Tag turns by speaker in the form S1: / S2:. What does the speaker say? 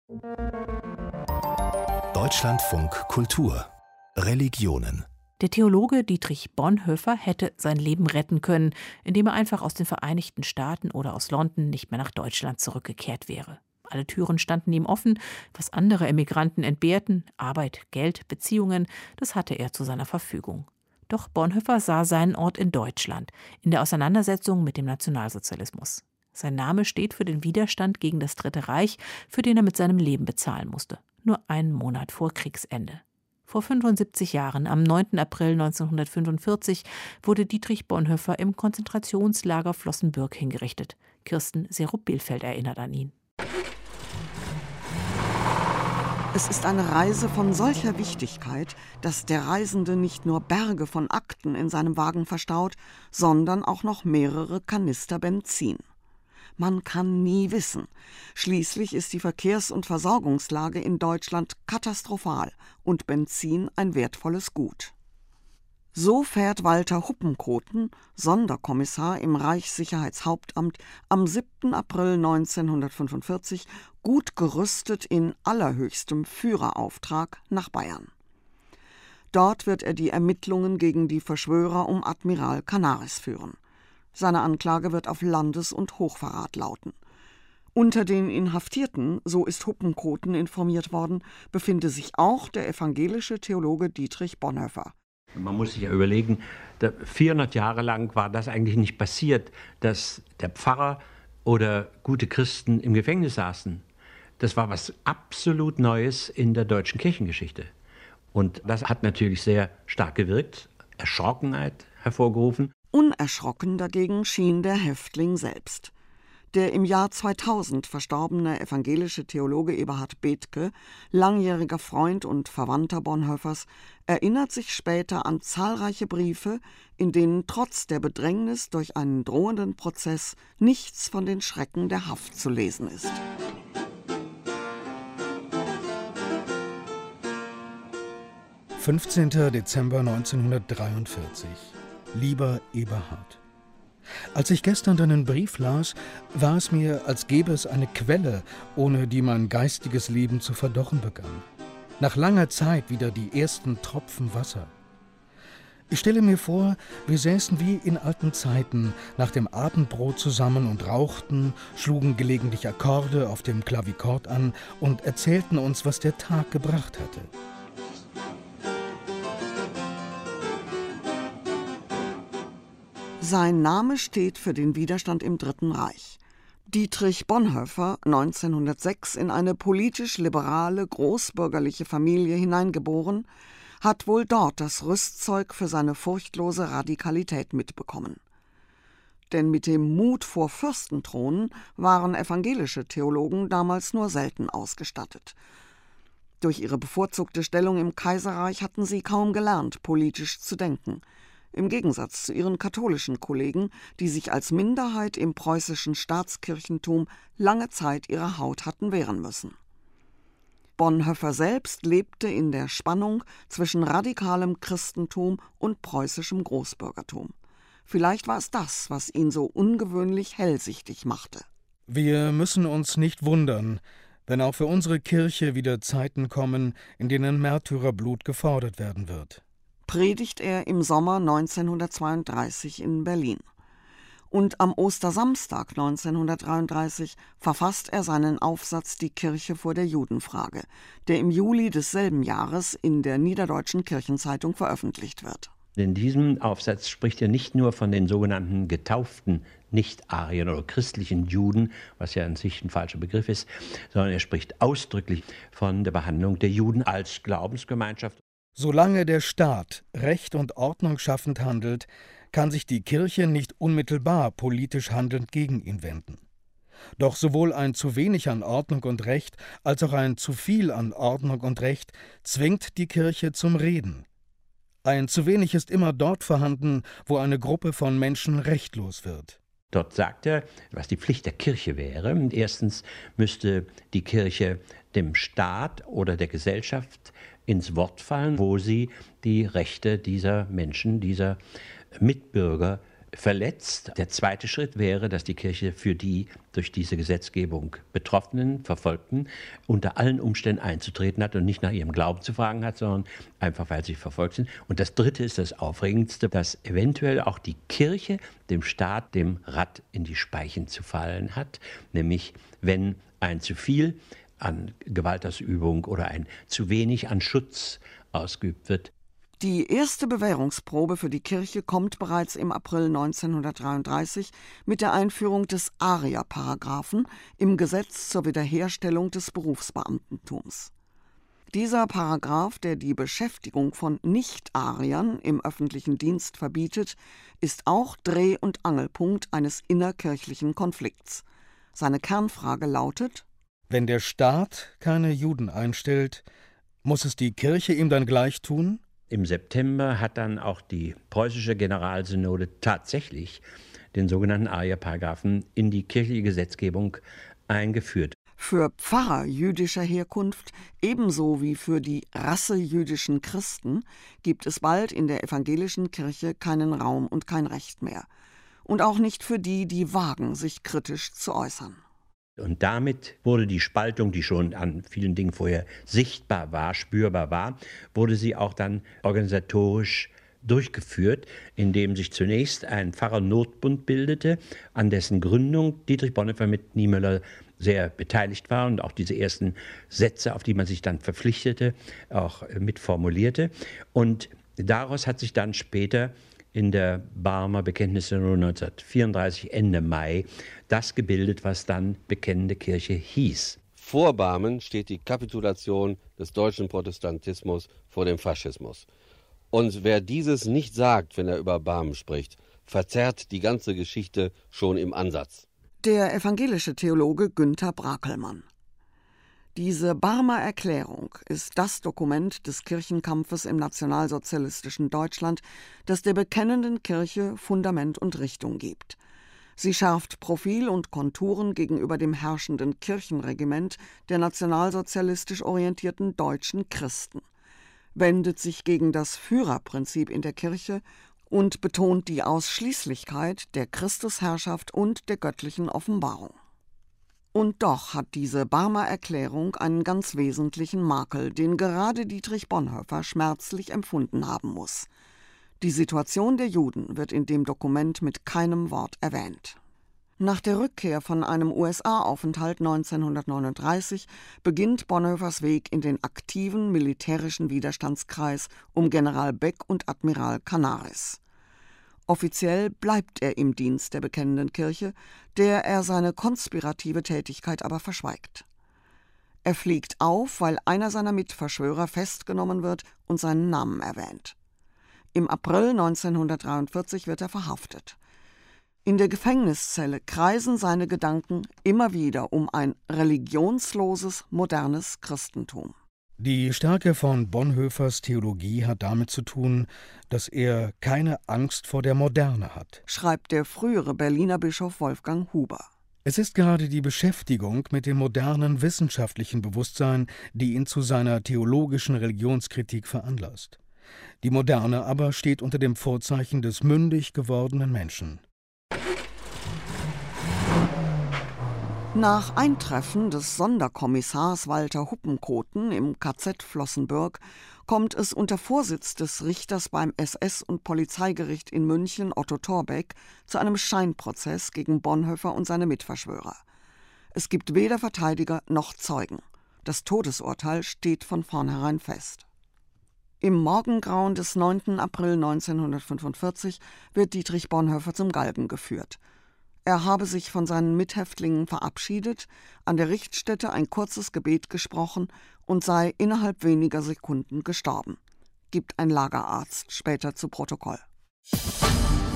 S1: Deutschlandfunk Kultur Religionen.
S2: Der Theologe Dietrich Bonhoeffer hätte sein Leben retten können, indem er einfach aus den Vereinigten Staaten oder aus London nicht mehr nach Deutschland zurückgekehrt wäre. Alle Türen standen ihm offen, was andere Emigranten entbehrten, Arbeit, Geld, Beziehungen, das hatte er zu seiner Verfügung. Doch Bonhoeffer sah seinen Ort in Deutschland, in der Auseinandersetzung mit dem Nationalsozialismus. Sein Name steht für den Widerstand gegen das Dritte Reich, für den er mit seinem Leben bezahlen musste. Nur einen Monat vor Kriegsende. Vor 75 Jahren, am 9. April 1945, wurde Dietrich Bonhoeffer im Konzentrationslager Flossenbürg hingerichtet. Kirsten Serup-Bielfeld erinnert an ihn.
S3: Es ist eine Reise von solcher Wichtigkeit, dass der Reisende nicht nur Berge von Akten in seinem Wagen verstaut, sondern auch noch mehrere Kanister Benzin. Man kann nie wissen. Schließlich ist die Verkehrs- und Versorgungslage in Deutschland katastrophal und Benzin ein wertvolles Gut. So fährt Walter Huppenkoten, Sonderkommissar im Reichssicherheitshauptamt, am 7. April 1945 gut gerüstet in allerhöchstem Führerauftrag nach Bayern. Dort wird er die Ermittlungen gegen die Verschwörer um Admiral Canaris führen. Seine Anklage wird auf Landes- und Hochverrat lauten. Unter den Inhaftierten, so ist Huppenkoten informiert worden, befinde sich auch der evangelische Theologe Dietrich Bonhoeffer.
S4: Man muss sich ja überlegen, 400 Jahre lang war das eigentlich nicht passiert, dass der Pfarrer oder gute Christen im Gefängnis saßen. Das war was absolut Neues in der deutschen Kirchengeschichte. Und das hat natürlich sehr stark gewirkt, Erschrockenheit hervorgerufen.
S3: Unerschrocken dagegen schien der Häftling selbst. Der im Jahr 2000 verstorbene evangelische Theologe Eberhard Bethke, langjähriger Freund und Verwandter Bonhoeffers, erinnert sich später an zahlreiche Briefe, in denen trotz der Bedrängnis durch einen drohenden Prozess nichts von den Schrecken der Haft zu lesen ist.
S5: »15. Dezember 1943. Lieber Eberhard, als ich gestern deinen Brief las, war es mir, als gäbe es eine Quelle, ohne die mein geistiges Leben zu verdorren begann. Nach langer Zeit wieder die ersten Tropfen Wasser. Ich stelle mir vor, wir säßen wie in alten Zeiten nach dem Abendbrot zusammen und rauchten, schlugen gelegentlich Akkorde auf dem Klavichord an und erzählten uns, was der Tag gebracht hatte.
S3: Sein Name steht für den Widerstand im Dritten Reich. Dietrich Bonhoeffer, 1906 in eine politisch-liberale, großbürgerliche Familie hineingeboren, hat wohl dort das Rüstzeug für seine furchtlose Radikalität mitbekommen. Denn mit dem Mut vor Fürstenthronen waren evangelische Theologen damals nur selten ausgestattet. Durch ihre bevorzugte Stellung im Kaiserreich hatten sie kaum gelernt, politisch zu denken. Im Gegensatz zu ihren katholischen Kollegen, die sich als Minderheit im preußischen Staatskirchentum lange Zeit ihre Haut hatten wehren müssen. Bonhoeffer selbst lebte in der Spannung zwischen radikalem Christentum und preußischem Großbürgertum. Vielleicht war es das, was ihn so ungewöhnlich hellsichtig machte.
S5: Wir müssen uns nicht wundern, wenn auch für unsere Kirche wieder Zeiten kommen, in denen Märtyrerblut gefordert werden wird,
S3: predigt er im Sommer 1932 in Berlin. Und am Ostersamstag 1933 verfasst er seinen Aufsatz »Die Kirche vor der Judenfrage«, der im Juli desselben Jahres in der Niederdeutschen Kirchenzeitung veröffentlicht wird.
S4: In diesem Aufsatz spricht er nicht nur von den sogenannten getauften Nicht-Ariern oder christlichen Juden, was ja an sich ein falscher Begriff ist, sondern er spricht ausdrücklich von der Behandlung der Juden als Glaubensgemeinschaft.
S5: Solange der Staat recht und Ordnung schaffend handelt, kann sich die Kirche nicht unmittelbar politisch handelnd gegen ihn wenden. Doch sowohl ein zu wenig an Ordnung und Recht als auch ein zu viel an Ordnung und Recht zwingt die Kirche zum Reden. Ein zu wenig ist immer dort vorhanden, wo eine Gruppe von Menschen rechtlos wird.
S4: Dort sagt er, was die Pflicht der Kirche wäre. Erstens müsste die Kirche dem Staat oder der Gesellschaft ins Wort fallen, wo sie die Rechte dieser Menschen, dieser Mitbürger verletzt. Der zweite Schritt wäre, dass die Kirche für die durch diese Gesetzgebung Betroffenen, Verfolgten unter allen Umständen einzutreten hat und nicht nach ihrem Glauben zu fragen hat, sondern einfach, weil sie verfolgt sind. Und das dritte ist das Aufregendste, dass eventuell auch die Kirche dem Staat dem Rad in die Speichen zu fallen hat, nämlich wenn ein zu viel an Gewaltausübung oder ein zu wenig an Schutz ausgeübt wird.
S3: Die erste Bewährungsprobe für die Kirche kommt bereits im April 1933 mit der Einführung des Aria-Paragraphen im Gesetz zur Wiederherstellung des Berufsbeamtentums. Dieser Paragraph, der die Beschäftigung von Nicht-Ariern im öffentlichen Dienst verbietet, ist auch Dreh- und Angelpunkt eines innerkirchlichen Konflikts. Seine Kernfrage lautet:
S5: Wenn der Staat keine Juden einstellt, muss es die Kirche ihm dann gleich tun?
S4: Im September hat dann auch die preußische Generalsynode tatsächlich den sogenannten Aria-Paragraphen in die kirchliche Gesetzgebung eingeführt.
S3: Für Pfarrer jüdischer Herkunft ebenso wie für die rassejüdischen Christen gibt es bald in der evangelischen Kirche keinen Raum und kein Recht mehr. Und auch nicht für die, die wagen, sich kritisch zu äußern.
S4: Und damit wurde die Spaltung, die schon an vielen Dingen vorher sichtbar war, spürbar war, wurde sie auch dann organisatorisch durchgeführt, indem sich zunächst ein Pfarrernotbund bildete, an dessen Gründung Dietrich Bonhoeffer mit Niemöller sehr beteiligt war und auch diese ersten Sätze, auf die man sich dann verpflichtete, auch mitformulierte. Und daraus hat sich dann später in der Barmer Bekenntnissynode 1934, Ende Mai, das gebildet, was dann Bekennende Kirche hieß.
S6: Vor Barmen steht die Kapitulation des deutschen Protestantismus vor dem Faschismus. Und wer dieses nicht sagt, wenn er über Barmen spricht, verzerrt die ganze Geschichte schon im Ansatz.
S3: Der evangelische Theologe Günther Brakelmann. Diese Barmer Erklärung ist das Dokument des Kirchenkampfes im nationalsozialistischen Deutschland, das der bekennenden Kirche Fundament und Richtung gibt. Sie schärft Profil und Konturen gegenüber dem herrschenden Kirchenregiment der nationalsozialistisch orientierten deutschen Christen, wendet sich gegen das Führerprinzip in der Kirche und betont die Ausschließlichkeit der Christusherrschaft und der göttlichen Offenbarung. Und doch hat diese Barmer Erklärung einen ganz wesentlichen Makel, den gerade Dietrich Bonhoeffer schmerzlich empfunden haben muss. Die Situation der Juden wird in dem Dokument mit keinem Wort erwähnt. Nach der Rückkehr von einem USA-Aufenthalt 1939 beginnt Bonhoeffers Weg in den aktiven militärischen Widerstandskreis um General Beck und Admiral Canaris. Offiziell bleibt er im Dienst der bekennenden Kirche, der er seine konspirative Tätigkeit aber verschweigt. Er fliegt auf, weil einer seiner Mitverschwörer festgenommen wird und seinen Namen erwähnt. Im April 1943 wird er verhaftet. In der Gefängniszelle kreisen seine Gedanken immer wieder um ein religionsloses, modernes Christentum.
S5: Die Stärke von Bonhoeffers Theologie hat damit zu tun, dass er keine Angst vor der Moderne hat,
S3: schreibt der frühere Berliner Bischof Wolfgang Huber.
S5: Es ist gerade die Beschäftigung mit dem modernen wissenschaftlichen Bewusstsein, die ihn zu seiner theologischen Religionskritik veranlasst. Die Moderne aber steht unter dem Vorzeichen des mündig gewordenen Menschen.
S3: Nach Eintreffen des Sonderkommissars Walter Huppenkoten im KZ Flossenbürg kommt es unter Vorsitz des Richters beim SS- und Polizeigericht in München, Otto Thorbecke, zu einem Scheinprozess gegen Bonhoeffer und seine Mitverschwörer. Es gibt weder Verteidiger noch Zeugen. Das Todesurteil steht von vornherein fest. Im Morgengrauen des 9. April 1945 wird Dietrich Bonhoeffer zum Galgen geführt. Er habe sich von seinen Mithäftlingen verabschiedet, an der Richtstätte ein kurzes Gebet gesprochen und sei innerhalb weniger Sekunden gestorben, gibt ein Lagerarzt später zu Protokoll.